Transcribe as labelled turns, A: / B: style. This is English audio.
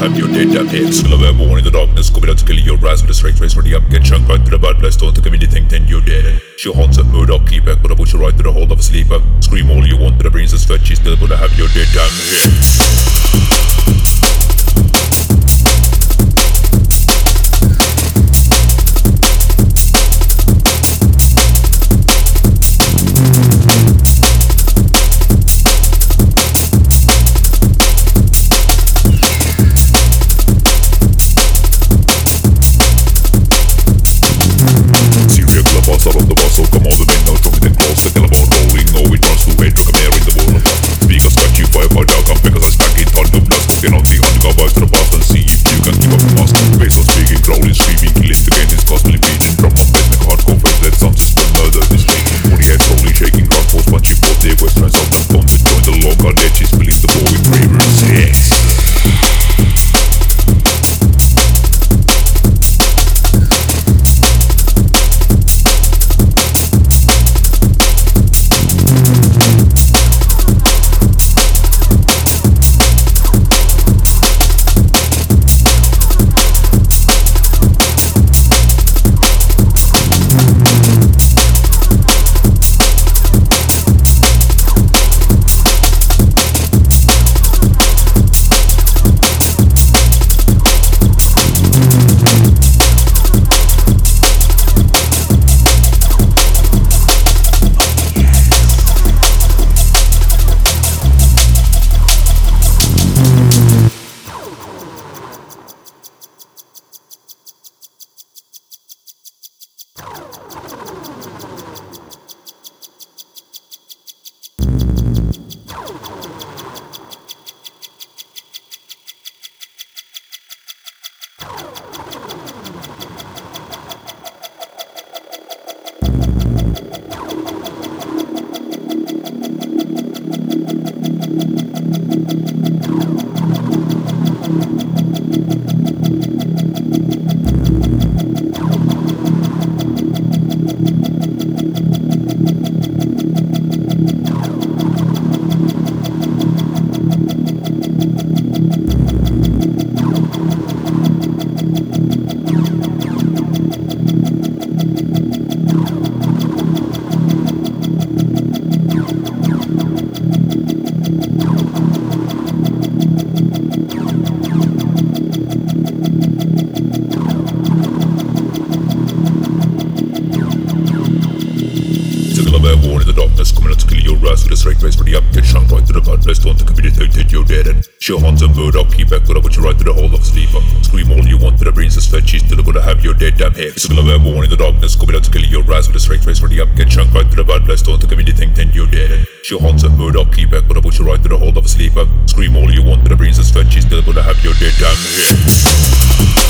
A: have your dead damn head. Still a born in the darkness, coming out to kill your ass with a straight face. Ready up, get chunked right to the bad blast. Don't take anything, then you're dead. She haunts a Murdoch, keep back, but I put you right to the hold of a sleeper. Scream all you want, but the brains is fed. She's still gonna have your dead damn head.
B: Out of the bustle, come all the men now, talking them close, the telephone rolling, oh it runs through head, like a mare in the world. Speakers got you fire, but I'll come back as I stack it on the blast, cooking on the undercover to the past and see if you can keep up the mask. Bass on speaking, growling, screaming, killing again, it's gospel beating, drum on bass, make hardcore face, let sound system murder this day. Putting head slowly shaking, hard force punching both their west and south, and don't to join the local edges, filling the floor with bravery, yes. She haunts a Murdoch, keep back, but I put you right to the hole of a sleeper. Scream all you want, but the brains is fed, she's still gonna have your dead damn head. It's gonna be born in the darkness, coming out to kill your ass with a straight face. Ready up, get chunked right to the bad blast, don't take anything, then you're dead. She haunts a Murdoch, keep back, but I put you right to the hole of a sleeper. Scream all you want, but the brains is fed, she's still gonna have your dead damn head.